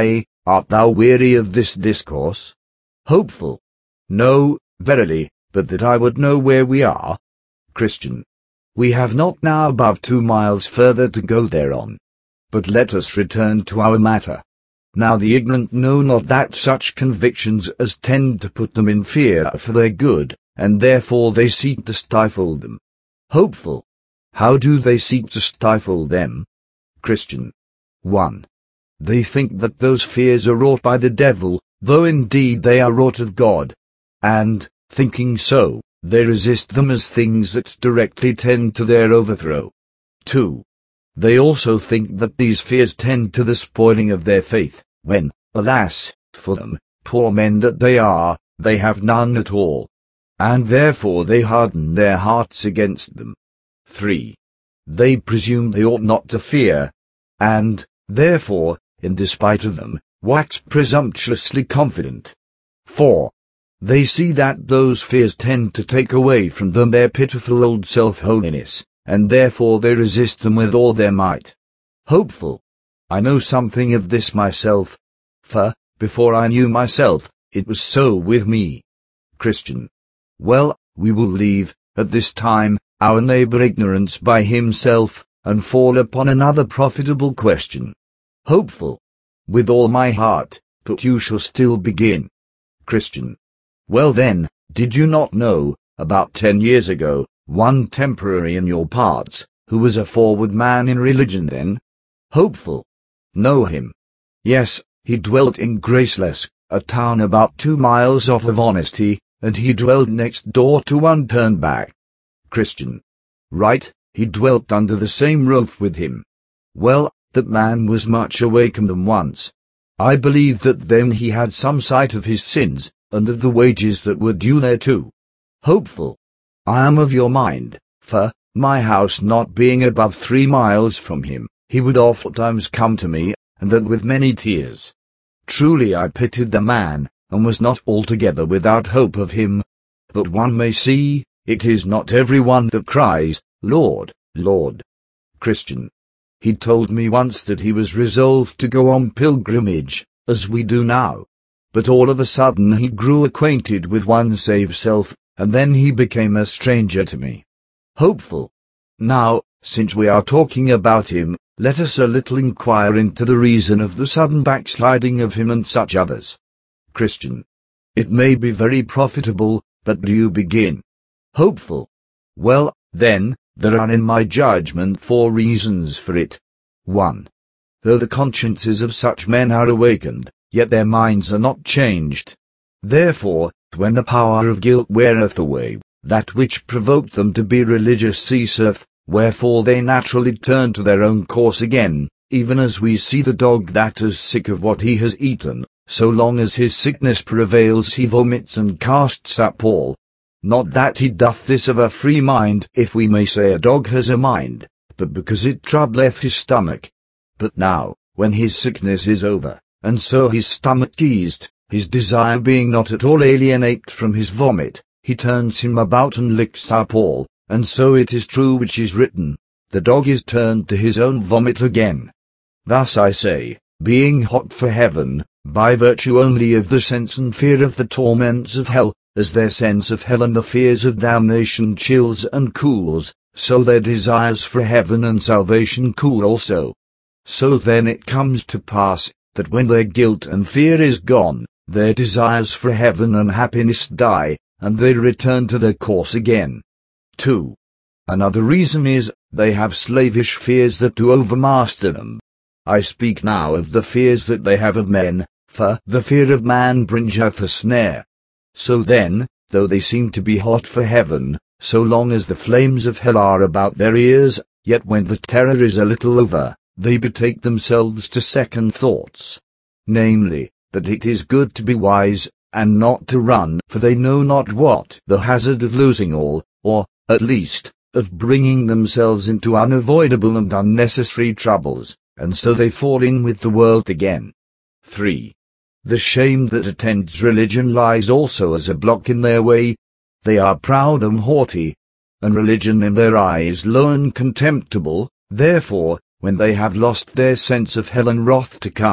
art thou weary of this discourse? Hopeful. No, verily, but that I would know where we are. Christian. We have not now above two miles further to go thereon. But let us return to our matter. Now the ignorant know not that such convictions as tend to put them in fear are for their good, and therefore they seek to stifle them. Hopeful. How do they seek to stifle them? Christian. one. They think that those fears are wrought by the devil, though indeed they are wrought of God. And, thinking so, they resist them as things that directly tend to their overthrow. two. They also think that these fears tend to the spoiling of their faith, when, alas, for them, poor men that they are, they have none at all. And therefore they harden their hearts against them. three. They presume they ought not to fear, and, therefore, in despite of them, wax presumptuously confident. four. They see that those fears tend to take away from them their pitiful old self-holiness, and therefore they resist them with all their might. Hopeful. I know something of this myself, for, before I knew myself, it was so with me. Christian. Well, we will leave, at this time, our neighbor ignorance by himself, and fall upon another profitable question. Hopeful. With all my heart, but you shall still begin. Christian. Well then, did you not know, about ten years ago, one temporary in your parts, who was a forward man in religion then? Hopeful. Know him. Yes, he dwelt in Graceless, a town about two miles off of Honesty, and he dwelt next door to one Turnback. Christian. Right, he dwelt under the same roof with him. Well, that man was much awakened them once. I believe that then he had some sight of his sins, and of the wages that were due thereto. Hopeful. I am of your mind, for, my house not being above three miles from him, he would oftentimes come to me, and that with many tears. Truly I pitied the man, and was not altogether without hope of him. But one may see, it is not every one that cries, Lord, Lord. Christian. He told me once that he was resolved to go on pilgrimage, as we do now. But all of a sudden he grew acquainted with one save self, and then he became a stranger to me. Hopeful. Now, since we are talking about him, let us a little inquire into the reason of the sudden backsliding of him and such others. Christian. It may be very profitable, but do you begin? Hopeful. Well, then, there are in my judgment four reasons for it. one. Though the consciences of such men are awakened, yet their minds are not changed. Therefore, when the power of guilt weareth away, that which provoked them to be religious ceaseth, wherefore they naturally turn to their own course again, even as we see the dog that is sick of what he has eaten, so long as his sickness prevails he vomits and casts up all. Not that he doth this of a free mind, if we may say a dog has a mind, but because it troubleth his stomach. But now, when his sickness is over, and so his stomach eased, his desire being not at all alienate from his vomit, he turns him about and licks up all, and so it is true which is written, the dog is turned to his own vomit again. Thus I say, being hot for heaven, by virtue only of the sense and fear of the torments of hell, as their sense of hell and the fears of damnation chills and cools, so their desires for heaven and salvation cool also. So then it comes to pass, that when their guilt and fear is gone, their desires for heaven and happiness die, and they return to their course again. two. Another reason is, they have slavish fears that do overmaster them. I speak now of the fears that they have of men, for the fear of man bringeth a snare. So then, though they seem to be hot for heaven, so long as the flames of hell are about their ears, yet when the terror is a little over, they betake themselves to second thoughts. Namely, that it is good to be wise, and not to run, for they know not what the hazard of losing all, or, at least, of bringing themselves into unavoidable and unnecessary troubles, and so they fall in with the world again. three. The shame that attends religion lies also as a block in their way. They are proud and haughty, and religion in their eyes low and contemptible. Therefore, when they have lost their sense of hell and wrath to come,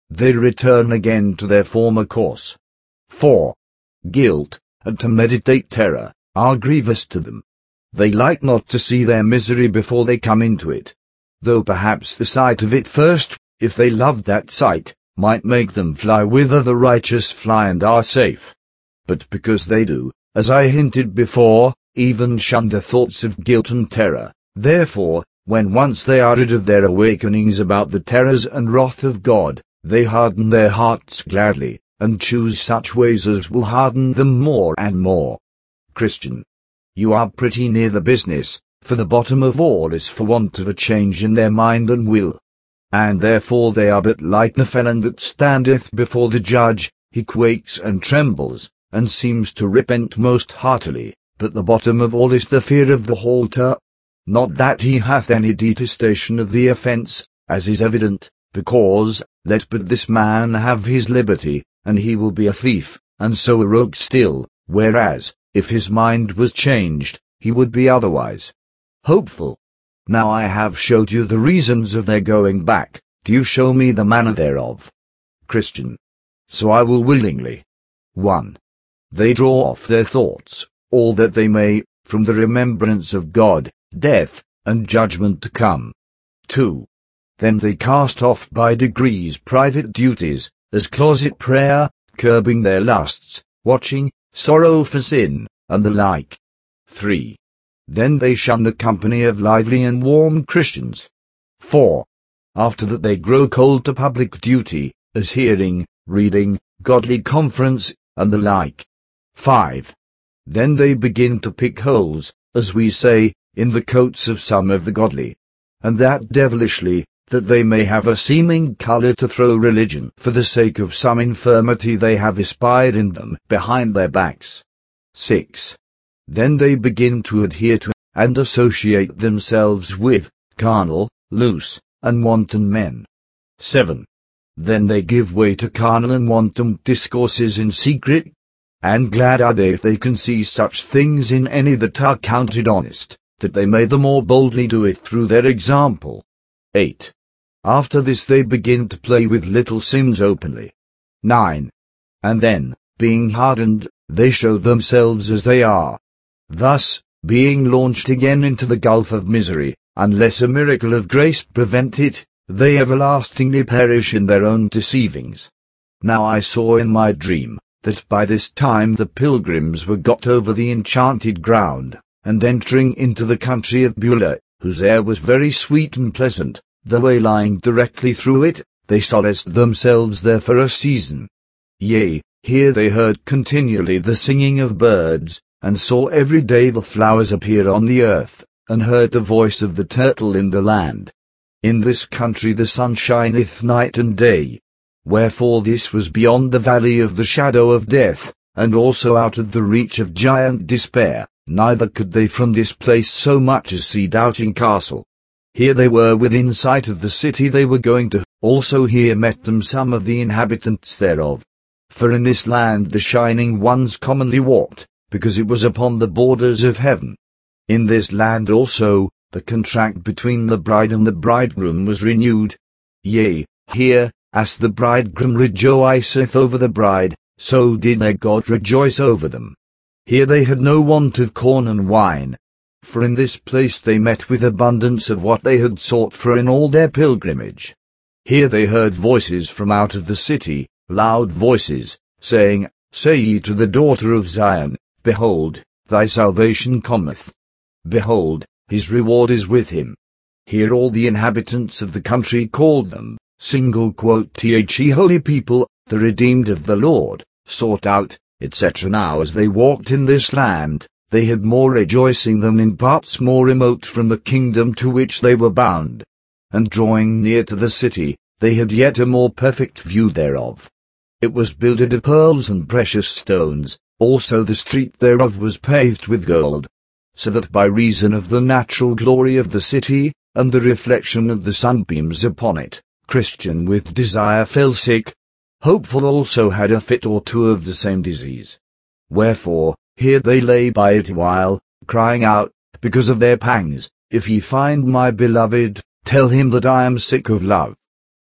they return again to their former course. four. Guilt, and to meditate terror, are grievous to them. They like not to see their misery before they come into it. Though perhaps the sight of it first, if they loved that sight, might make them fly whither the righteous fly and are safe. But because they do, as I hinted before, even shun the thoughts of guilt and terror, therefore, when once they are rid of their awakenings about the terrors and wrath of God, they harden their hearts gladly, and choose such ways as will harden them more and more. Christian, you are pretty near the business, for the bottom of all is for want of a change in their mind and will. And therefore they are but like the felon that standeth before the judge, he quakes and trembles, and seems to repent most heartily, but the bottom of all is the fear of the halter. Not that he hath any detestation of the offence, as is evident, because, let but this man have his liberty, and he will be a thief, and so a rogue still, whereas, if his mind was changed, he would be otherwise. Hopeful. Now I have showed you the reasons of their going back, do you show me the manner thereof? Christian. So I will willingly. one. They draw off their thoughts, all that they may, from the remembrance of God, death, and judgment to come. two. Then they cast off by degrees private duties, as closet prayer, curbing their lusts, watching, sorrow for sin, and the like. three. Then they shun the company of lively and warm Christians. four. After that they grow cold to public duty, as hearing, reading, godly conference, and the like. five. Then they begin to pick holes, as we say, in the coats of some of the godly, and that devilishly, that they may have a seeming colour to throw religion for the sake of some infirmity they have espied in them behind their backs. six. Then they begin to adhere to, and associate themselves with, carnal, loose, and wanton men. seven. Then they give way to carnal and wanton discourses in secret, and glad are they if they can see such things in any that are counted honest, that they may the more boldly do it through their example. eight. After this they begin to play with little sins openly. nine. And then, being hardened, they show themselves as they are. Thus, being launched again into the gulf of misery, unless a miracle of grace prevent it, they everlastingly perish in their own deceivings. Now I saw in my dream, that by this time the pilgrims were got over the enchanted ground, and entering into the country of Beulah, whose air was very sweet and pleasant, the way lying directly through it, they solaced themselves there for a season. Yea, here they heard continually the singing of birds, and saw every day the flowers appear on the earth, and heard the voice of the turtle in the land. In this country the sun shineth night and day. Wherefore this was beyond the valley of the shadow of death, and also out of the reach of giant despair, neither could they from this place so much as see Doubting Castle. Here they were within sight of the city they were going to, also here met them some of the inhabitants thereof. For in this land the shining ones commonly walked, because it was upon the borders of heaven. In this land also, the contract between the bride and the bridegroom was renewed. Yea, here, as the bridegroom rejoiceth over the bride, so did their God rejoice over them. Here they had no want of corn and wine, for in this place they met with abundance of what they had sought for in all their pilgrimage. Here they heard voices from out of the city, loud voices, saying, Say ye to the daughter of Zion, Behold, thy salvation cometh. Behold, his reward is with him. Here all the inhabitants of the country called them, single quote the holy people, the redeemed of the Lord, sought out, et cetera. Now as they walked in this land, they had more rejoicing than in parts more remote from the kingdom to which they were bound. And drawing near to the city, they had yet a more perfect view thereof. It was builded of pearls and precious stones, also the street thereof was paved with gold, so that by reason of the natural glory of the city, and the reflection of the sunbeams upon it, Christian with desire fell sick. Hopeful also had a fit or two of the same disease. Wherefore, here they lay by it a while, crying out, because of their pangs, If ye find my beloved, tell him that I am sick of love. But,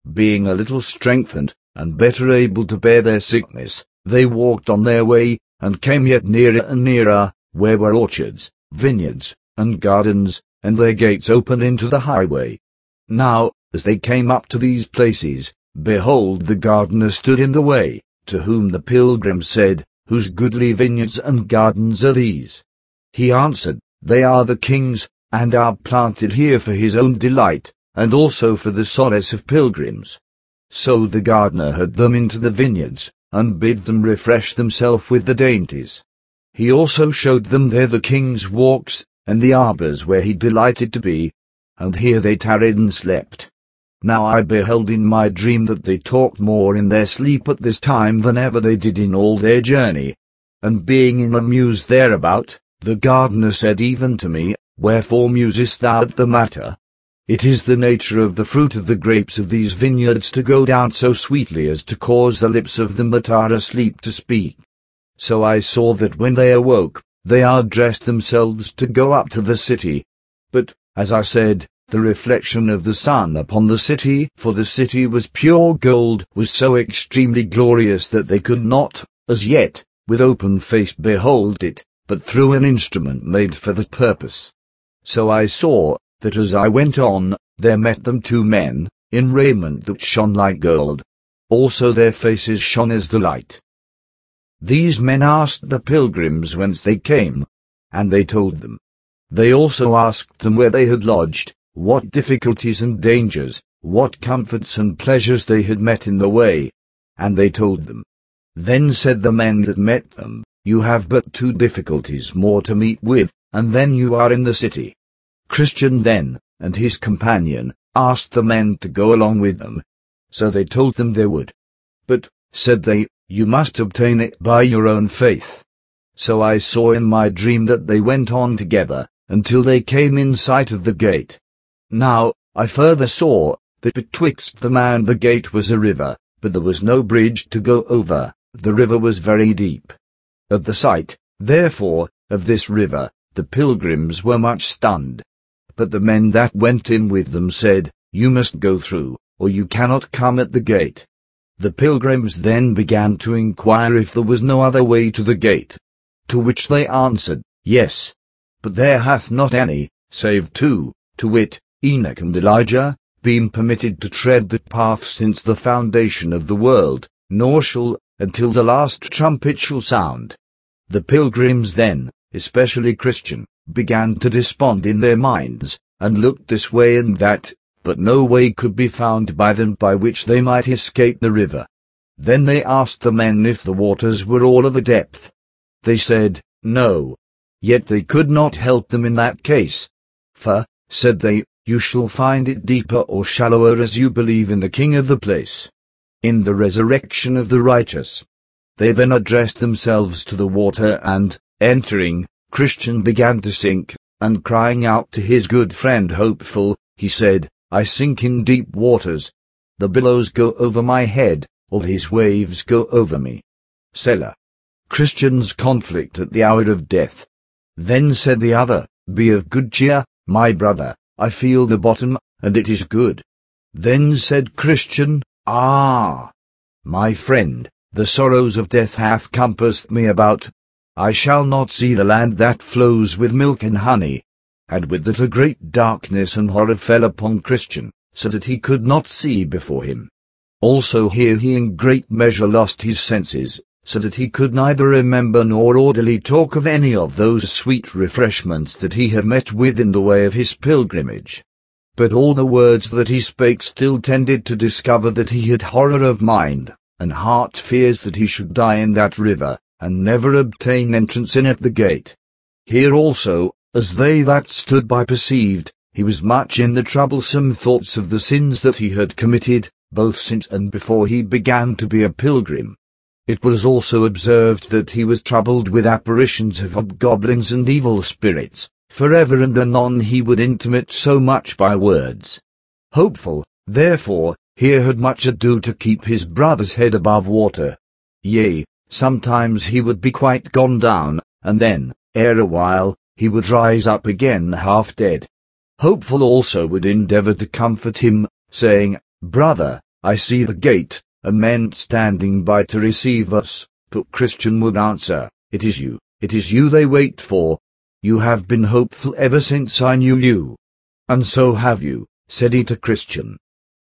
being a little strengthened, and better able to bear their sickness, they walked on their way, and came yet nearer and nearer, where were orchards, vineyards, and gardens, and their gates opened into the highway. Now, as they came up to these places, behold, the gardener stood in the way, to whom the pilgrims said, Whose goodly vineyards and gardens are these? He answered, They are the king's, and are planted here for his own delight, and also for the solace of pilgrims. So the gardener had them into the vineyards, and bid them refresh themselves with the dainties. He also showed them there the king's walks, and the arbours where he delighted to be, and here they tarried and slept. Now I beheld in my dream that they talked more in their sleep at this time than ever they did in all their journey. And being in a muse thereabout, the gardener said even to me, Wherefore musest thou at the matter? It is the nature of the fruit of the grapes of these vineyards to go down so sweetly as to cause the lips of them that are asleep to speak. So I saw that when they awoke, they undressed themselves to go up to the city. But, as I said, the reflection of the sun upon the city, for the city was pure gold, was so extremely glorious that they could not, as yet, with open face behold it, but through an instrument made for the purpose. So I saw, that as I went on, there met them two men, in raiment that shone like gold. Also their faces shone as the light. These men asked the pilgrims whence they came, and they told them. They also asked them where they had lodged, what difficulties and dangers, what comforts and pleasures they had met in the way, and they told them. Then said the men that met them, You have but two difficulties more to meet with, and then you are in the city. Christian then, and his companion, asked the men to go along with them. So they told them they would. But, said they, you must obtain it by your own faith. So I saw in my dream that they went on together, until they came in sight of the gate. Now, I further saw, that betwixt the man and the gate was a river, but there was no bridge to go over, the river was very deep. At the sight, therefore, of this river, the pilgrims were much stunned. But the men that went in with them said, You must go through, or you cannot come at the gate. The pilgrims then began to inquire if there was no other way to the gate. To which they answered, Yes. But there hath not any, save two, to wit, Enoch and Elijah, been permitted to tread that path since the foundation of the world, nor shall, until the last trumpet shall sound. The pilgrims then, especially Christian, began to despond in their minds, and looked this way and that, but no way could be found by them by which they might escape the river. Then they asked the men if the waters were all of a depth. They said, No. Yet they could not help them in that case. For, said they, you shall find it deeper or shallower as you believe in the King of the place, in the resurrection of the righteous. They then addressed themselves to the water and, entering, Christian began to sink, and crying out to his good friend Hopeful, he said, I sink in deep waters. The billows go over my head, all his waves go over me. Selah. Christian's conflict at the hour of death. Then said the other, Be of good cheer, my brother, I feel the bottom, and it is good. Then said Christian, Ah, my friend, the sorrows of death hath compassed me about. I shall not see the land that flows with milk and honey. And with that a great darkness and horror fell upon Christian, so that he could not see before him. Also here he in great measure lost his senses, so that he could neither remember nor orderly talk of any of those sweet refreshments that he had met with in the way of his pilgrimage. But all the words that he spake still tended to discover that he had horror of mind, and heart fears that he should die in that river, and never obtain entrance in at the gate. Here also, as they that stood by perceived, he was much in the troublesome thoughts of the sins that he had committed, both since and before he began to be a pilgrim. It was also observed that he was troubled with apparitions of hobgoblins and evil spirits, for ever and anon he would intimate so much by words. Hopeful, therefore, here had much ado to keep his brother's head above water. Yea, sometimes he would be quite gone down, and then, ere a while, he would rise up again half dead. Hopeful also would endeavour to comfort him, saying, Brother, I see the gate, and men standing by to receive us. But Christian would answer, It is you, it is you they wait for. You have been hopeful ever since I knew you. And so have you, said he to Christian.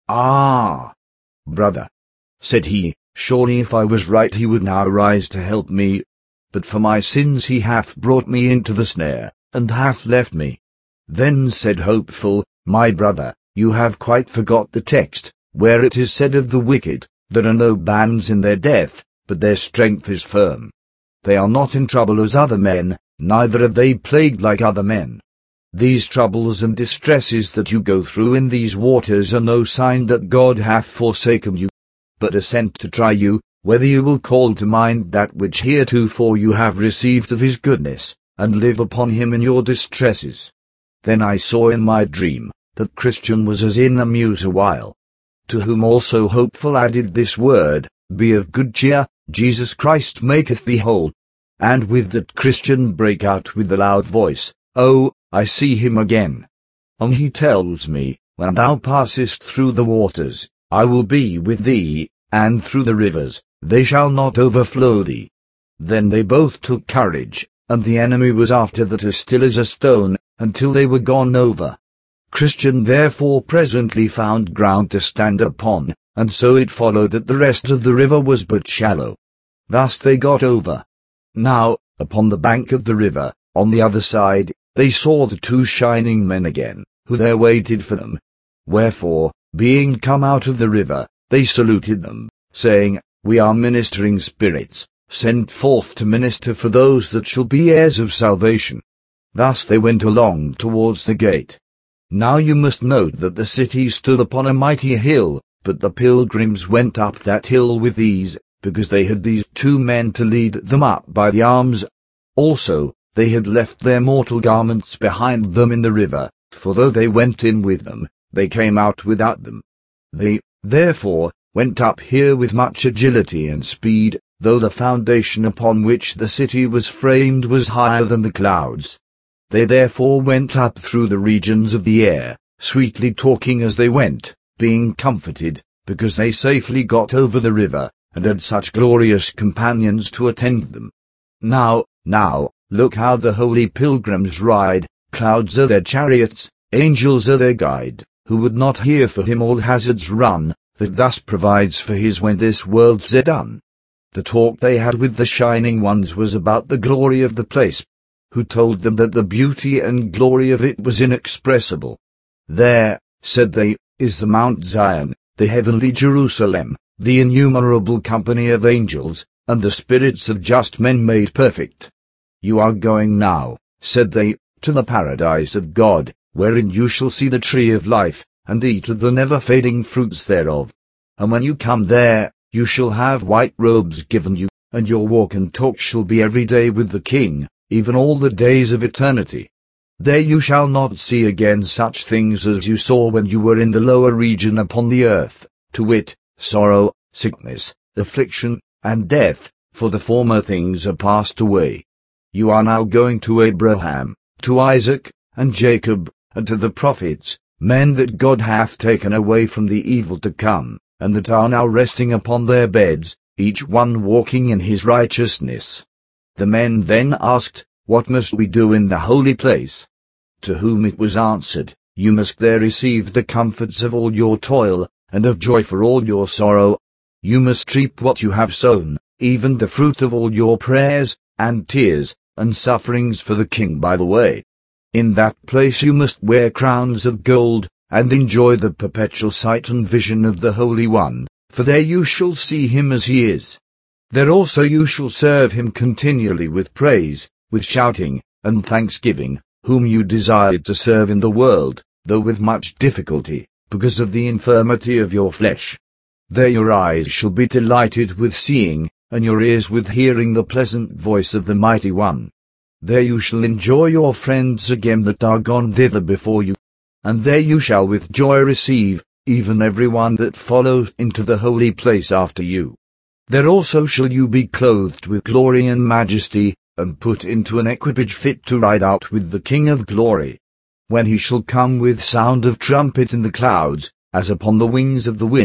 Ah, brother, said he, surely if I was right he would now rise to help me. But for my sins he hath brought me into the snare, and hath left me. Then said Hopeful, my brother, you have quite forgot the text, where it is said of the wicked, there are no bands in their death, but their strength is firm. They are not in trouble as other men, neither are they plagued like other men. These troubles and distresses that you go through in these waters are no sign that God hath forsaken you, but are sent to try you, whether you will call to mind that which heretofore you have received of his goodness, and live upon him in your distresses. Then I saw in my dream, that Christian was as in a muse a while. To whom also Hopeful added this word, Be of good cheer, Jesus Christ maketh thee whole. And with that Christian brake out with a loud voice, Oh, I see him again. And he tells me, When thou passest through the waters, I will be with thee, and through the rivers, they shall not overflow thee. Then they both took courage, and the enemy was after that as still as a stone, until they were gone over. Christian therefore presently found ground to stand upon, and so it followed that the rest of the river was but shallow. Thus they got over. Now, upon the bank of the river, on the other side, they saw the two shining men again, who there waited for them. Wherefore, being come out of the river, they saluted them, saying, We are ministering spirits, sent forth to minister for those that shall be heirs of salvation. Thus they went along towards the gate. Now you must note that the city stood upon a mighty hill, but the pilgrims went up that hill with ease, because they had these two men to lead them up by the arms. Also, they had left their mortal garments behind them in the river, for though they went in with them, they came out without them. They, therefore, went up here with much agility and speed, though the foundation upon which the city was framed was higher than the clouds. They therefore went up through the regions of the air, sweetly talking as they went, being comforted, because they safely got over the river, and had such glorious companions to attend them. Now, now, look how the holy pilgrims ride, clouds are their chariots, angels are their guide, who would not here for him all hazards run, that thus provides for his when this world's done. The talk they had with the shining ones was about the glory of the place, who told them that the beauty and glory of it was inexpressible. There, said they, is the Mount Zion, the heavenly Jerusalem, the innumerable company of angels, and the spirits of just men made perfect. You are going now, said they, to the paradise of God, wherein you shall see the tree of life, and eat of the never-fading fruits thereof. And when you come there, you shall have white robes given you, and your walk and talk shall be every day with the King, even all the days of eternity. There you shall not see again such things as you saw when you were in the lower region upon the earth, to wit, sorrow, sickness, affliction, and death, for the former things are passed away. You are now going to Abraham, to Isaac, and Jacob, and to the prophets, men that God hath taken away from the evil to come, and that are now resting upon their beds, each one walking in his righteousness. The men then asked, What must we do in the holy place? To whom it was answered, You must there receive the comforts of all your toil, and of joy for all your sorrow. You must reap what you have sown, even the fruit of all your prayers, and tears, and sufferings for the King by the way. In that place you must wear crowns of gold, and enjoy the perpetual sight and vision of the Holy One, for there you shall see him as he is. There also you shall serve him continually with praise, with shouting, and thanksgiving, whom you desired to serve in the world, though with much difficulty, because of the infirmity of your flesh. There your eyes shall be delighted with seeing, and your ears with hearing the pleasant voice of the Mighty One. There you shall enjoy your friends again that are gone thither before you, and there you shall with joy receive, even every one that follows into the holy place after you. There also shall you be clothed with glory and majesty, and put into an equipage fit to ride out with the King of glory. When he shall come with sound of trumpet in the clouds, as upon the wings of the wind,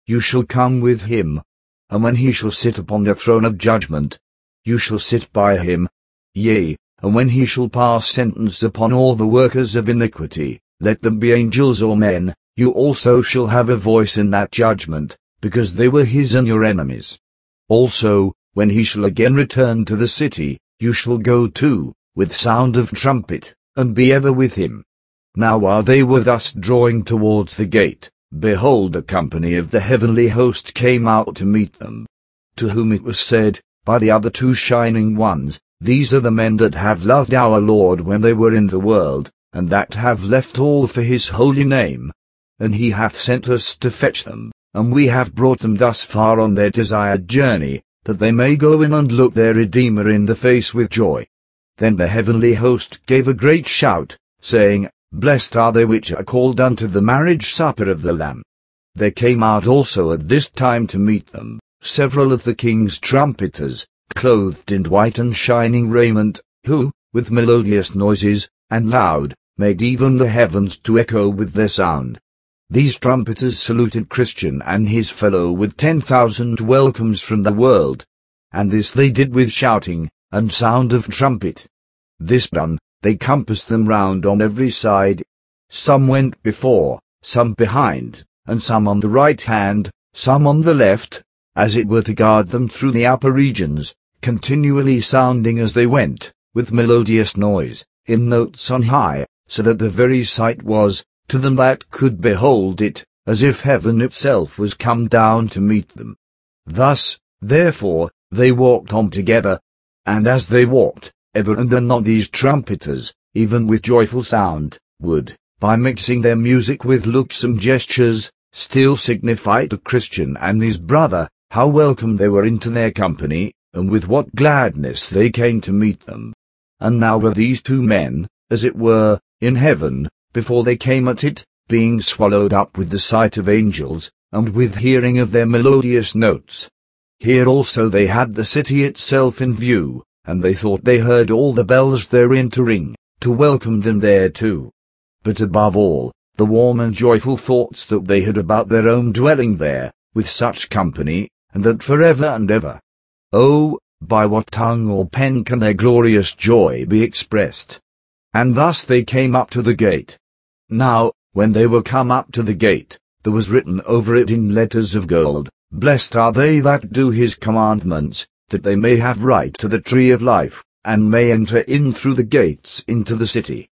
you shall come with him. And when he shall sit upon the throne of judgment, you shall sit by him. Yea, and when he shall pass sentence upon all the workers of iniquity, let them be angels or men, you also shall have a voice in that judgment, because they were his and your enemies. Also, when he shall again return to the city, you shall go too, with sound of trumpet, and be ever with him. Now while they were thus drawing towards the gate, behold, a company of the heavenly host came out to meet them. To whom it was said, by the other two shining ones, these are the men that have loved our Lord when they were in the world, and that have left all for his holy name. And he hath sent us to fetch them, and we have brought them thus far on their desired journey, that they may go in and look their Redeemer in the face with joy. Then the heavenly host gave a great shout, saying, Blessed are they which are called unto the marriage supper of the Lamb. There came out also at this time to meet them several of the king's trumpeters, clothed in white and shining raiment, who, with melodious noises, and loud, made even the heavens to echo with their sound. These trumpeters saluted Christian and his fellow with ten thousand welcomes from the world. And this they did with shouting, and sound of trumpet. This done, they compassed them round on every side. Some went before, some behind, and some on the right hand, some on the left, as it were to guard them through the upper regions, continually sounding as they went, with melodious noise, in notes on high, so that the very sight was, to them that could behold it, as if heaven itself was come down to meet them. Thus, therefore, they walked on together, and as they walked, ever and anon these trumpeters, even with joyful sound, would, by mixing their music with looks and gestures, still signify to Christian and his brother, how welcome they were into their company, and with what gladness they came to meet them. And now were these two men, as it were, in heaven, before they came at it, being swallowed up with the sight of angels, and with hearing of their melodious notes. Here also they had the city itself in view, and they thought they heard all the bells therein to ring, to welcome them thereto. But above all, the warm and joyful thoughts that they had about their own dwelling there, with such company, and that for ever and ever. Oh, by what tongue or pen can their glorious joy be expressed? And thus they came up to the gate. Now, when they were come up to the gate, there was written over it in letters of gold, Blessed are they that do his commandments, that they may have right to the tree of life, and may enter in through the gates into the city.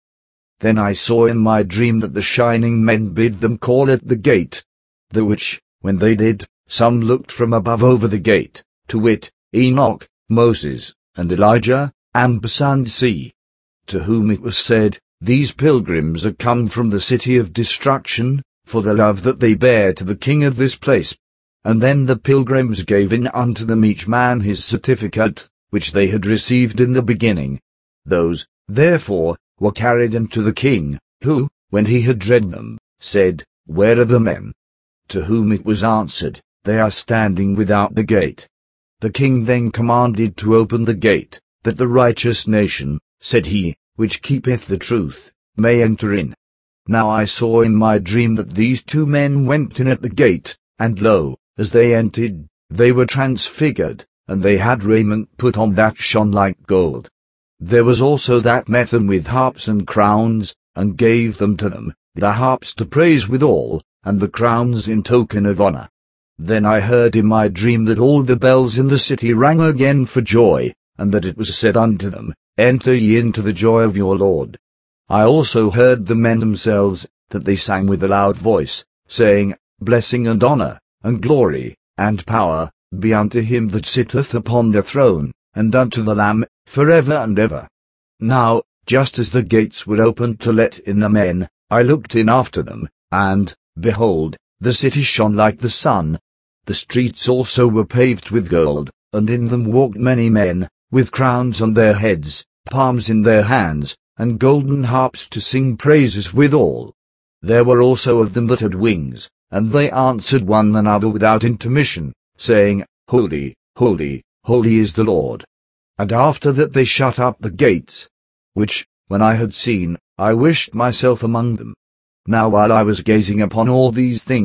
Then I saw in my dream that the shining men bid them call at the gate, the which, when they did, some looked from above over the gate, to wit, Enoch, Moses, and Elijah, and beside sea. To whom it was said, These pilgrims are come from the city of destruction, for the love that they bear to the king of this place. And then the pilgrims gave in unto them each man his certificate, which they had received in the beginning. Those, therefore, were carried unto the king, who, when he had read them, said, Where are the men? To whom it was answered, They are standing without the gate. The king then commanded to open the gate, that the righteous nation, said he, which keepeth the truth, may enter in. Now I saw in my dream that these two men went in at the gate, and lo, as they entered, they were transfigured, and they had raiment put on that shone like gold. There was also that met them with harps and crowns, and gave them to them, the harps to praise withal, and the crowns in token of honour. Then I heard in my dream that all the bells in the city rang again for joy, and that it was said unto them, Enter ye into the joy of your Lord. I also heard the men themselves, that they sang with a loud voice, saying, Blessing and honour, and glory, and power, be unto him that sitteth upon the throne, and unto the Lamb, for ever and ever. Now, just as the gates were opened to let in the men, I looked in after them, and, behold, the city shone like the sun. The streets also were paved with gold, and in them walked many men, with crowns on their heads, palms in their hands, and golden harps to sing praises withal. There were also of them that had wings, and they answered one another without intermission, saying, Holy, holy, holy is the Lord. And after that they shut up the gates, which, when I had seen, I wished myself among them. Now while I was gazing upon all these things,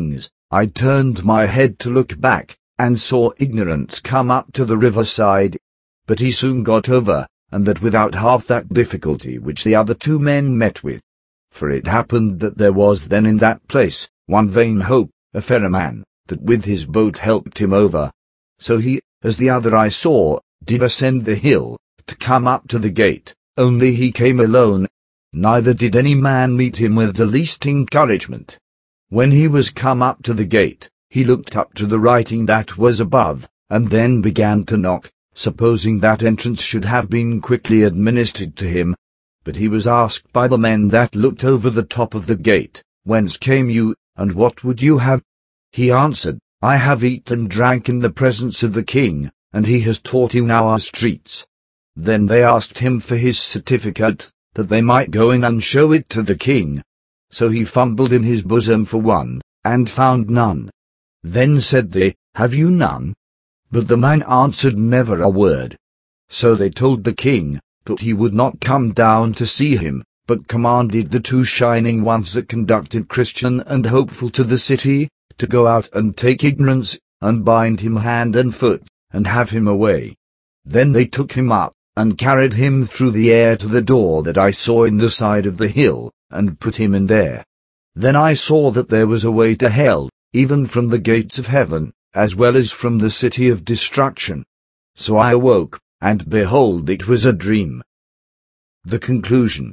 I turned my head to look back, and saw Ignorance come up to the riverside. But he soon got over, and that without half that difficulty which the other two men met with. For it happened that there was then in that place one Vain Hope, a ferryman, that with his boat helped him over. So he, as the other I saw, did ascend the hill, to come up to the gate, only he came alone, neither did any man meet him with the least encouragement. When he was come up to the gate, he looked up to the writing that was above, and then began to knock, supposing that entrance should have been quickly administered to him. But he was asked by the men that looked over the top of the gate, Whence came you, and what would you have? He answered, I have eaten and drank in the presence of the king, and he has taught in our streets. Then they asked him for his certificate, that they might go in and show it to the king. So he fumbled in his bosom for one, and found none. Then said they, Have you none? But the man answered never a word. So they told the king, but he would not come down to see him, but commanded the two shining ones that conducted Christian and Hopeful to the city, to go out and take Ignorance, and bind him hand and foot, and have him away. Then they took him up, and carried him through the air to the door that I saw in the side of the hill, and put him in there. Then I saw that there was a way to hell, even from the gates of heaven, as well as from the city of destruction. So I awoke, and behold it was a dream. The conclusion.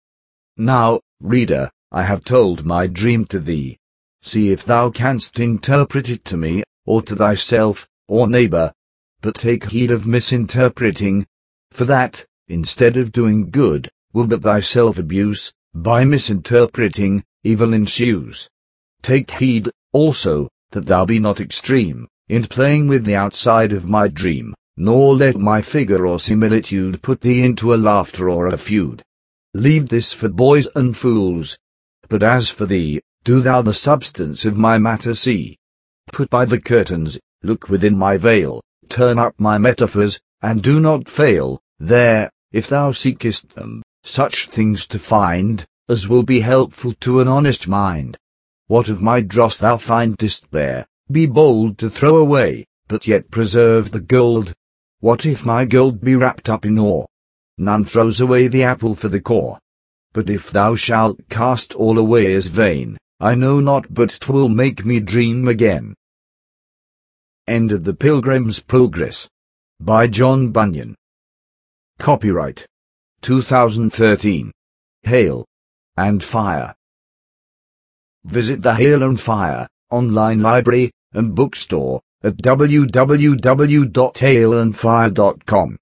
Now, reader, I have told my dream to thee. See if thou canst interpret it to me, or to thyself, or neighbor. But take heed of misinterpreting, for that, instead of doing good, will but thyself abuse, by misinterpreting, evil ensues. Take heed, also, that thou be not extreme, in playing with the outside of my dream, nor let my figure or similitude put thee into a laughter or a feud. Leave this for boys and fools. But as for thee, do thou the substance of my matter see. Put by the curtains, look within my veil, turn up my metaphors, and do not fail, there, if thou seekest them, such things to find, as will be helpful to an honest mind. What of my dross thou findest there, be bold to throw away, but yet preserve the gold. What if my gold be wrapped up in ore? None throws away the apple for the core. But if thou shalt cast all away as vain, I know not but 'twill make me dream again. End of The Pilgrim's Progress by John Bunyan. Copyright two thousand thirteen. Hail and Fire. Visit the Hail and Fire online library and bookstore at w w w dot hail and fire dot com.